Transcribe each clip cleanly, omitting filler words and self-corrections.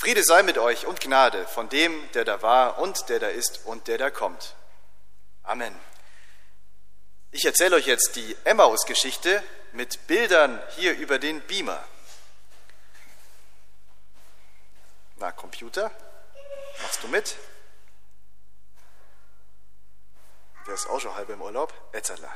Friede sei mit euch und Gnade von dem, der da war und der da ist und der da kommt. Amen. Ich erzähle euch jetzt die Emmaus-Geschichte mit Bildern hier über den Beamer. Na, Computer, machst du mit? Der ist auch schon halb im Urlaub. Etzerla.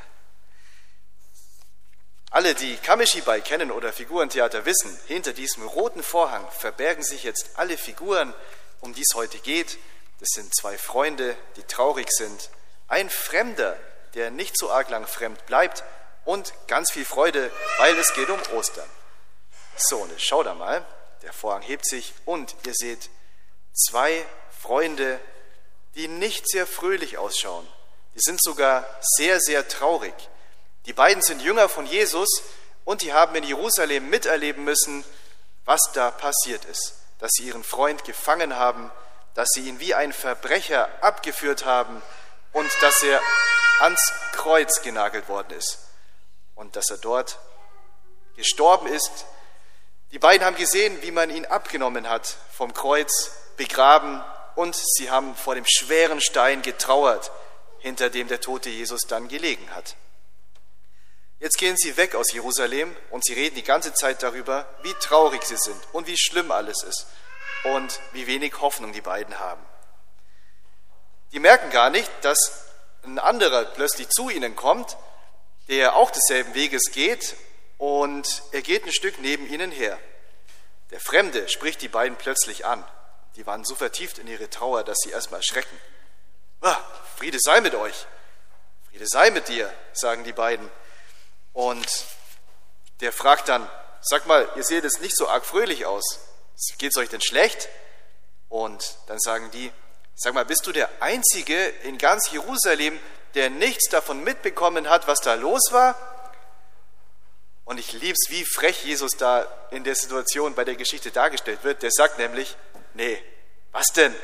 Alle, die Kamishibai kennen oder Figurentheater wissen, hinter diesem roten Vorhang verbergen sich jetzt alle Figuren, um die es heute geht. Das sind zwei Freunde, die traurig sind. Ein Fremder, der nicht so arg lang fremd bleibt und ganz viel Freude, weil es geht um Ostern. So, und jetzt schaut da mal, der Vorhang hebt sich und ihr seht zwei Freunde, die nicht sehr fröhlich ausschauen. Die sind sogar sehr, sehr traurig. Die beiden sind Jünger von Jesus und die haben in Jerusalem miterleben müssen, was da passiert ist. Dass sie ihren Freund gefangen haben, dass sie ihn wie ein Verbrecher abgeführt haben und dass er ans Kreuz genagelt worden ist und dass er dort gestorben ist. Die beiden haben gesehen, wie man ihn abgenommen hat vom Kreuz, begraben und sie haben vor dem schweren Stein getrauert, hinter dem der tote Jesus dann gelegen hat. Jetzt gehen sie weg aus Jerusalem und sie reden die ganze Zeit darüber, wie traurig sie sind und wie schlimm alles ist und wie wenig Hoffnung die beiden haben. Die merken gar nicht, dass ein anderer plötzlich zu ihnen kommt, der auch desselben Weges geht und er geht ein Stück neben ihnen her. Der Fremde spricht die beiden plötzlich an. Die waren so vertieft in ihre Trauer, dass sie erstmal erschrecken. Friede sei mit euch, Friede sei mit dir, sagen die beiden. Und der fragt dann, sag mal, ihr seht jetzt nicht so arg fröhlich aus. Geht's euch denn schlecht? Und dann sagen die, sag mal, bist du der Einzige in ganz Jerusalem, der nichts davon mitbekommen hat, was da los war? Und ich lieb's, wie frech Jesus da in der Situation bei der Geschichte dargestellt wird. Der sagt nämlich, nee, was denn?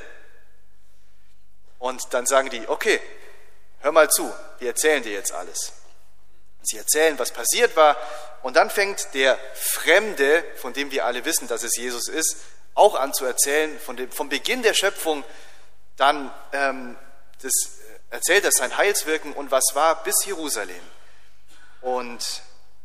Und dann sagen die, okay, hör mal zu, wir erzählen dir jetzt alles. Sie erzählen, was passiert war, und dann fängt der Fremde, von dem wir alle wissen, dass es Jesus ist, auch an zu erzählen, vom Beginn der Schöpfung, dann erzählt er sein Heilswirken und was war bis Jerusalem. Und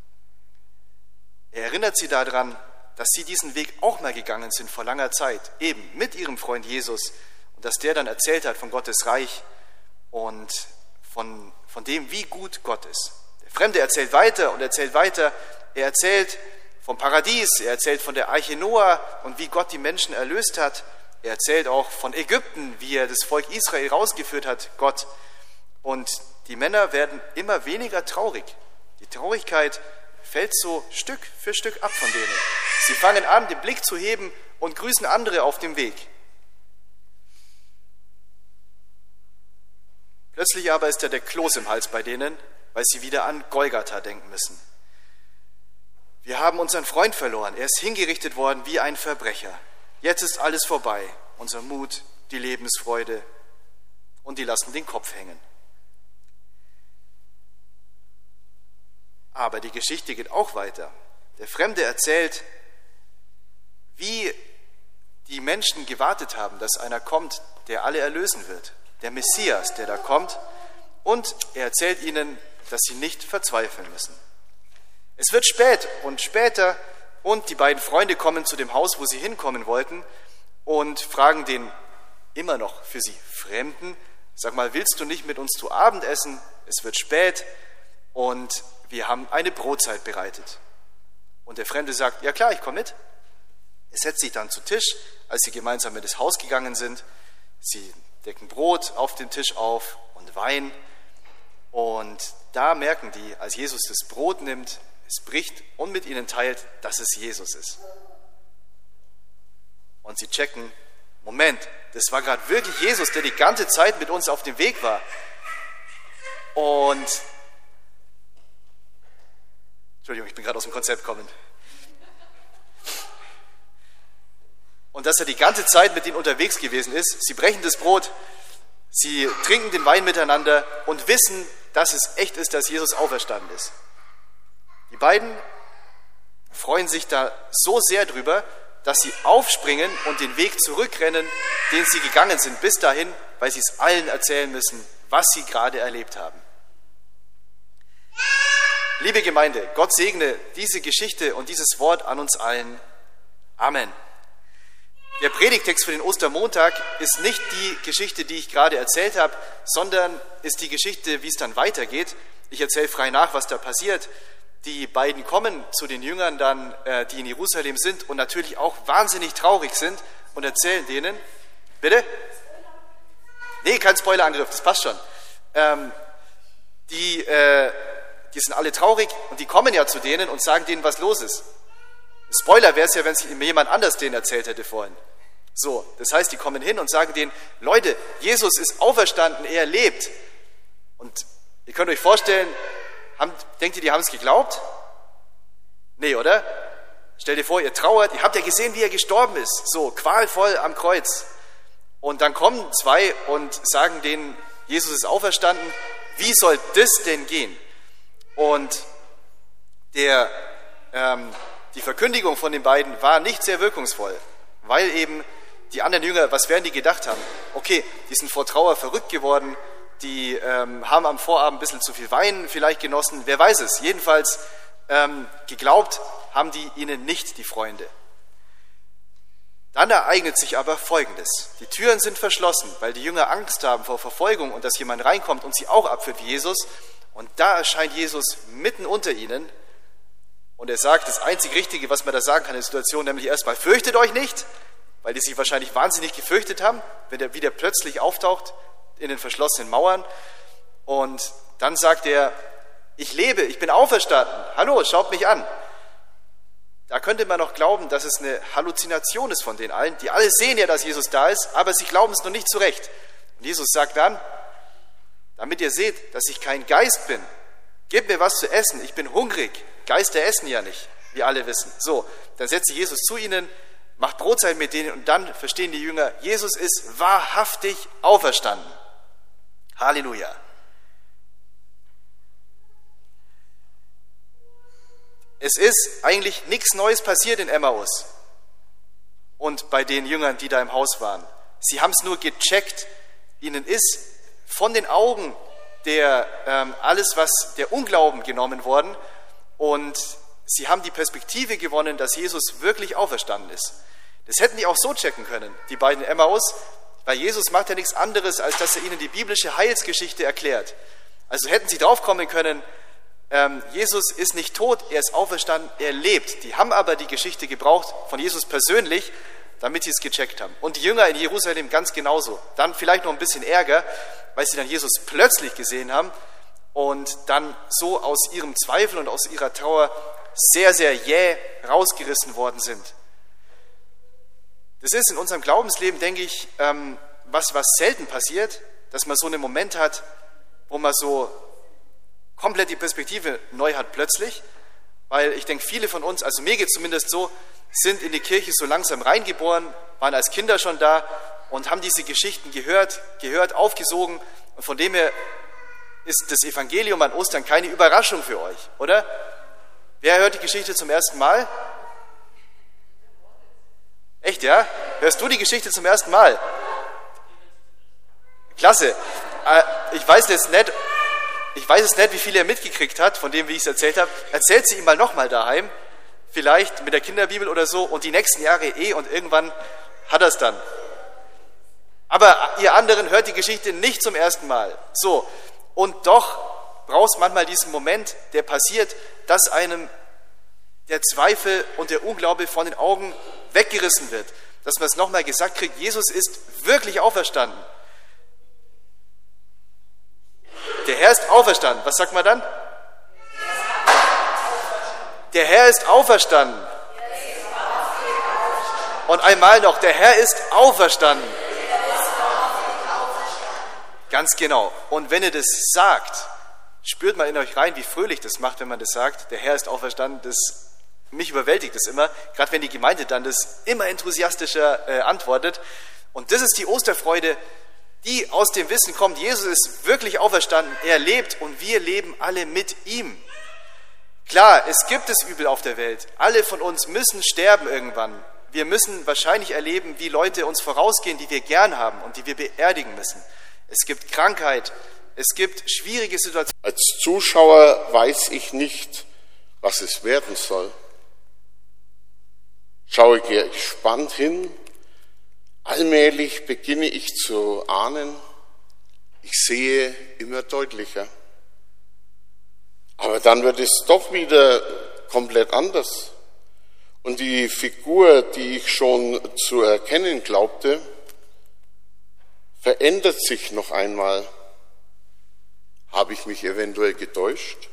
er erinnert sie daran, dass sie diesen Weg auch mal gegangen sind vor langer Zeit, eben mit ihrem Freund Jesus, und dass der dann erzählt hat von Gottes Reich und von dem, wie gut Gott ist. Fremde erzählt weiter und erzählt weiter. Er erzählt vom Paradies, er erzählt von der Arche Noah und wie Gott die Menschen erlöst hat. Er erzählt auch von Ägypten, wie er das Volk Israel rausgeführt hat, Gott. Und die Männer werden immer weniger traurig. Die Traurigkeit fällt so Stück für Stück ab von denen. Sie fangen an, den Blick zu heben und grüßen andere auf dem Weg. Plötzlich aber ist da der Kloß im Hals bei denen, weil sie wieder an Golgatha denken müssen. Wir haben unseren Freund verloren. Er ist hingerichtet worden wie ein Verbrecher. Jetzt ist alles vorbei. Unser Mut, die Lebensfreude, und die lassen den Kopf hängen. Aber die Geschichte geht auch weiter. Der Fremde erzählt, wie die Menschen gewartet haben, dass einer kommt, der alle erlösen wird. Der Messias, der da kommt. Und er erzählt ihnen, dass sie nicht verzweifeln müssen. Es wird spät und später und die beiden Freunde kommen zu dem Haus, wo sie hinkommen wollten und fragen den immer noch für sie Fremden, sag mal, willst du nicht mit uns zu Abend essen? Es wird spät und wir haben eine Brotzeit bereitet. Und der Fremde sagt, ja klar, ich komme mit. Er setzt sich dann zu Tisch, als sie gemeinsam in das Haus gegangen sind. Sie decken Brot auf den Tisch auf und Wein. Und da merken die, als Jesus das Brot nimmt, es bricht und mit ihnen teilt, dass es Jesus ist. Und sie checken, Moment, das war gerade wirklich Jesus, der die ganze Zeit mit uns auf dem Weg war. Und, Entschuldigung, ich bin gerade aus dem Konzept gekommen. Und dass er die ganze Zeit mit ihnen unterwegs gewesen ist. Sie brechen das Brot, sie trinken den Wein miteinander und wissen, dass es echt ist, dass Jesus auferstanden ist. Die beiden freuen sich da so sehr drüber, dass sie aufspringen und den Weg zurückrennen, den sie gegangen sind bis dahin, weil sie es allen erzählen müssen, was sie gerade erlebt haben. Liebe Gemeinde, Gott segne diese Geschichte und dieses Wort an uns allen. Amen. Der Predigtext für den Ostermontag ist nicht die Geschichte, die ich gerade erzählt habe, sondern ist die Geschichte, wie es dann weitergeht. Ich erzähle frei nach, was da passiert. Die beiden kommen zu den Jüngern dann, die in Jerusalem sind und natürlich auch wahnsinnig traurig sind und erzählen denen, bitte? Nee, kein Spoilerangriff, das passt schon. Die sind alle traurig und die kommen ja zu denen und sagen denen, was los ist. Spoiler wäre es ja, wenn es jemand anders denen erzählt hätte vorhin. So, das heißt, die kommen hin und sagen denen, Leute, Jesus ist auferstanden, er lebt. Und ihr könnt euch vorstellen, denkt ihr, die haben es geglaubt? Nee, oder? Stellt ihr vor, ihr trauert, ihr habt ja gesehen, wie er gestorben ist, so qualvoll am Kreuz. Und dann kommen zwei und sagen denen, Jesus ist auferstanden, wie soll das denn gehen? Und die Verkündigung von den beiden war nicht sehr wirkungsvoll, weil eben die anderen Jünger, was werden die gedacht haben? Okay, die sind vor Trauer verrückt geworden, die haben am Vorabend ein bisschen zu viel Wein vielleicht genossen, wer weiß es. Jedenfalls geglaubt haben die ihnen nicht, die Freunde. Dann ereignet sich aber Folgendes. Die Türen sind verschlossen, weil die Jünger Angst haben vor Verfolgung und dass jemand reinkommt und sie auch abführt wie Jesus. Und da erscheint Jesus mitten unter ihnen und er sagt das einzig Richtige, was man da sagen kann in der Situation, nämlich erstmal, fürchtet euch nicht, weil die sich wahrscheinlich wahnsinnig gefürchtet haben, wenn der wieder plötzlich auftaucht in den verschlossenen Mauern. Und dann sagt er, ich lebe, ich bin auferstanden, hallo, schaut mich an. Da könnte man noch glauben, dass es eine Halluzination ist von den allen. Die alle sehen ja, dass Jesus da ist, aber sie glauben es noch nicht zurecht. Und Jesus sagt dann, damit ihr seht, dass ich kein Geist bin, gebt mir was zu essen, ich bin hungrig. Geister essen ja nicht, wie alle wissen. So, dann setzt sich Jesus zu ihnen, macht Brotzeit mit denen und dann verstehen die Jünger, Jesus ist wahrhaftig auferstanden. Halleluja. Es ist eigentlich nichts Neues passiert in Emmaus und bei den Jüngern, die da im Haus waren. Sie haben es nur gecheckt, ihnen ist von den Augen alles, was der Unglauben genommen worden und sie haben die Perspektive gewonnen, dass Jesus wirklich auferstanden ist. Das hätten die auch so checken können, die beiden Emmaus, weil Jesus macht ja nichts anderes, als dass er ihnen die biblische Heilsgeschichte erklärt. Also hätten sie drauf kommen können, Jesus ist nicht tot, er ist auferstanden, er lebt. Die haben aber die Geschichte gebraucht von Jesus persönlich, damit sie es gecheckt haben. Und die Jünger in Jerusalem ganz genauso. Dann vielleicht noch ein bisschen Ärger, weil sie dann Jesus plötzlich gesehen haben und dann so aus ihrem Zweifel und aus ihrer Trauer sehr, sehr jäh rausgerissen worden sind. Das ist in unserem Glaubensleben, denke ich, was selten passiert, dass man so einen Moment hat, wo man so komplett die Perspektive neu hat plötzlich, weil ich denke, viele von uns, also mir geht es zumindest so, sind in die Kirche so langsam reingeboren, waren als Kinder schon da und haben diese Geschichten gehört, aufgesogen und von dem her ist das Evangelium an Ostern keine Überraschung für euch, oder? Wer hört die Geschichte zum ersten Mal? Echt, ja? Hörst du die Geschichte zum ersten Mal? Klasse. Ich weiß es nicht, wie viel er mitgekriegt hat, von dem, wie ich es erzählt habe. Erzählt sie ihm mal nochmal daheim, vielleicht mit der Kinderbibel oder so, und die nächsten Jahre und irgendwann hat er es dann. Aber ihr anderen hört die Geschichte nicht zum ersten Mal. So, und doch brauchst manchmal diesen Moment, der passiert, dass einem der Zweifel und der Unglaube von den Augen weggerissen wird. Dass man es nochmal gesagt kriegt, Jesus ist wirklich auferstanden. Der Herr ist auferstanden. Was sagt man dann? Der Herr ist auferstanden. Und einmal noch, der Herr ist auferstanden. Ganz genau. Und wenn ihr das sagt, spürt mal in euch rein, wie fröhlich das macht, wenn man das sagt. Der Herr ist auferstanden. Mich überwältigt das immer, gerade wenn die Gemeinde dann das immer enthusiastischer antwortet. Und das ist die Osterfreude, die aus dem Wissen kommt, Jesus ist wirklich auferstanden, er lebt und wir leben alle mit ihm. Klar, es gibt das Übel auf der Welt. Alle von uns müssen sterben irgendwann. wir müssen wahrscheinlich erleben, wie Leute uns vorausgehen, die wir gern haben und die wir beerdigen müssen. Es gibt Krankheit, es gibt schwierige Situationen. Als Zuschauer weiß ich nicht, was es werden soll. Schaue gespannt hin. Allmählich beginne ich zu ahnen. Ich sehe immer deutlicher. Aber dann wird es doch wieder komplett anders. Und die Figur, die ich schon zu erkennen glaubte, verändert sich noch einmal. Habe ich mich eventuell getäuscht?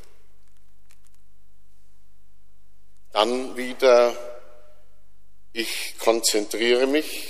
Dann wieder, ich konzentriere mich.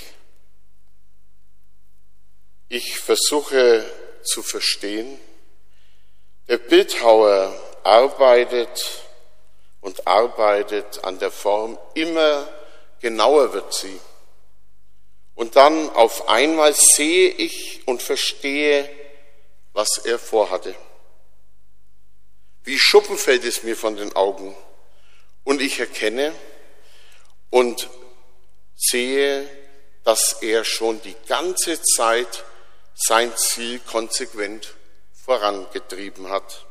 Ich versuche zu verstehen. Der Bildhauer arbeitet und arbeitet an der Form, immer genauer wird sie. Und dann auf einmal sehe ich und verstehe, was er vorhatte. Wie Schuppen fällt es mir von den Augen. Und ich erkenne und sehe, dass er schon die ganze Zeit sein Ziel konsequent vorangetrieben hat.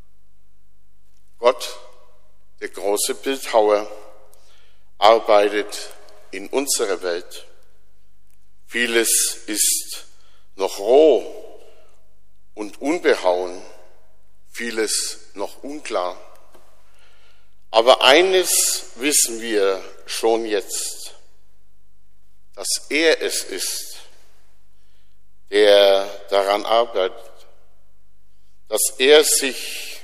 Gott, der große Bildhauer, arbeitet in unserer Welt. Vieles ist noch roh und unbehauen, vieles noch unklar. Aber eines wissen wir schon jetzt, dass er es ist, der daran arbeitet, dass er sich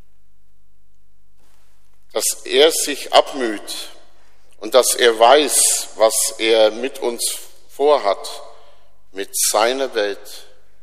abmüht und dass er weiß, was er mit uns vorhat, mit seiner Welt.